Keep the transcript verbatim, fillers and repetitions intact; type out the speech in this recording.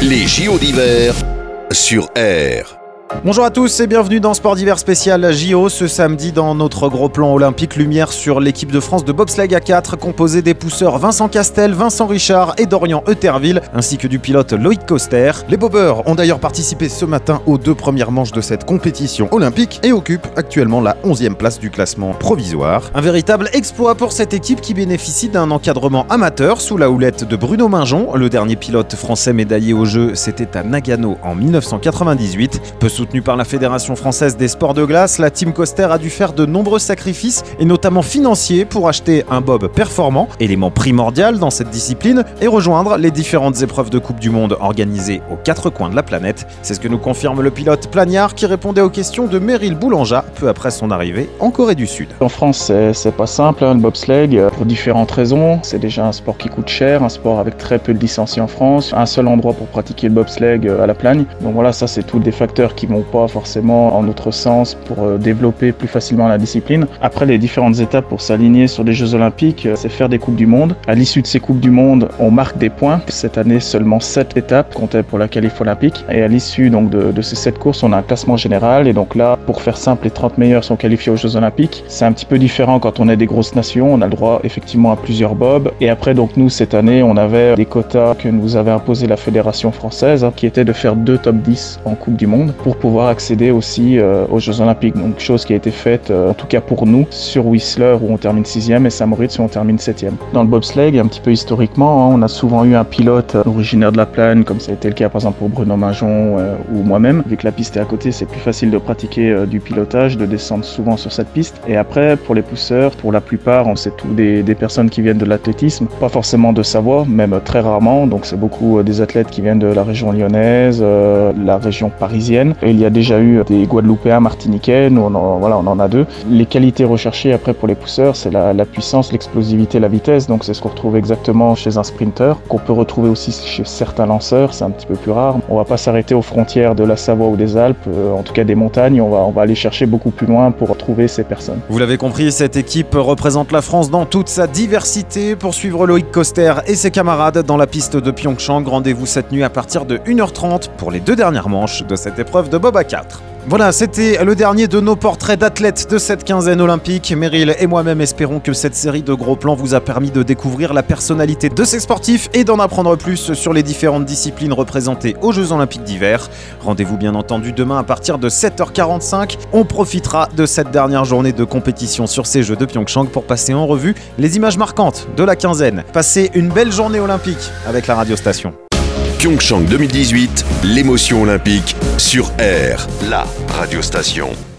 Les J O d'hiver sur R. Bonjour à tous et bienvenue dans Sport d'hiver spécial J O. Ce samedi, dans notre gros plan olympique, lumière sur l'équipe de France de bobsleigh à quatre, composée des pousseurs Vincent Castel, Vincent Richard et Dorian Euterville, ainsi que du pilote Loïc Coster. Les bobeurs ont d'ailleurs participé ce matin aux deux premières manches de cette compétition olympique et occupent actuellement la onzième place du classement provisoire. Un véritable exploit pour cette équipe qui bénéficie d'un encadrement amateur sous la houlette de Bruno Mingeon. Le dernier pilote français médaillé aux Jeux, c'était à Nagano en dix-neuf cent quatre-vingt-dix-huit. Peu Soutenue par la Fédération française des sports de glace, la team Coster a dû faire de nombreux sacrifices, et notamment financiers, pour acheter un bob performant, élément primordial dans cette discipline, et rejoindre les différentes épreuves de Coupe du Monde organisées aux quatre coins de la planète. C'est ce que nous confirme le pilote Plagnard qui répondait aux questions de Meryl Boulanja peu après son arrivée en Corée du Sud. En France, c'est, c'est pas simple, hein, le bobsleigh, pour différentes raisons. C'est déjà un sport qui coûte cher, un sport avec très peu de licenciés en France, un seul endroit pour pratiquer le bobsleigh à la Plagne. Donc voilà, ça c'est tous des facteurs qui vont pas forcément en notre sens pour euh, développer plus facilement la discipline. Après, les différentes étapes pour s'aligner sur les Jeux Olympiques, euh, c'est faire des Coupes du Monde. À l'issue de ces Coupes du Monde, on marque des points. Cette année, seulement sept étapes comptaient pour la qualif olympique. Et à l'issue donc, de, de ces sept courses, on a un classement général. Et donc là, pour faire simple, les trente meilleurs sont qualifiés aux Jeux Olympiques. C'est un petit peu différent quand on est des grosses nations. On a le droit effectivement à plusieurs bobs. Et après, donc nous, cette année, on avait des quotas que nous avait imposé la Fédération française, hein, qui était de faire deux top dix en Coupe du Monde pour pouvoir accéder aussi euh, aux Jeux Olympiques. Donc chose qui a été faite, euh, en tout cas pour nous, sur Whistler où on termine sixième et Saint-Moritz où on termine septième. Dans le bobsleigh, un petit peu historiquement, hein, on a souvent eu un pilote euh, originaire de la Plaine, comme ça a été le cas par exemple pour Bruno Mingeon euh, ou moi-même. Vu que la piste est à côté, c'est plus facile de pratiquer euh, du pilotage, de descendre souvent sur cette piste. Et après, pour les pousseurs, pour la plupart, on sait tous des, des personnes qui viennent de l'athlétisme, pas forcément de Savoie, même euh, très rarement. Donc c'est beaucoup euh, des athlètes qui viennent de la région lyonnaise, euh, la région parisienne. Et il y a déjà eu des Guadeloupéens, Martiniquais, nous on en, voilà, on en a deux. Les qualités recherchées après pour les pousseurs, c'est la, la puissance, l'explosivité, la vitesse, donc c'est ce qu'on retrouve exactement chez un sprinter, qu'on peut retrouver aussi chez certains lanceurs, c'est un petit peu plus rare. On va pas s'arrêter aux frontières de la Savoie ou des Alpes, euh, en tout cas des montagnes, on va, on va aller chercher beaucoup plus loin pour trouver ces personnes. Vous l'avez compris, cette équipe représente la France dans toute sa diversité. Pour suivre Loïc Coster et ses camarades dans la piste de Pyeongchang, rendez-vous cette nuit à partir de une heure trente pour les deux dernières manches de cette épreuve de bob à quatre. Voilà, c'était le dernier de nos portraits d'athlètes de cette quinzaine olympique. Meryl et moi-même espérons que cette série de gros plans vous a permis de découvrir la personnalité de ces sportifs et d'en apprendre plus sur les différentes disciplines représentées aux Jeux Olympiques d'hiver. Rendez-vous bien entendu demain à partir de sept heures quarante-cinq. On profitera de cette dernière journée de compétition sur ces Jeux de Pyeongchang pour passer en revue les images marquantes de la quinzaine. Passez une belle journée olympique avec la radiostation. Pyeongchang deux mille dix-huit, l'émotion olympique sur R, la radiostation.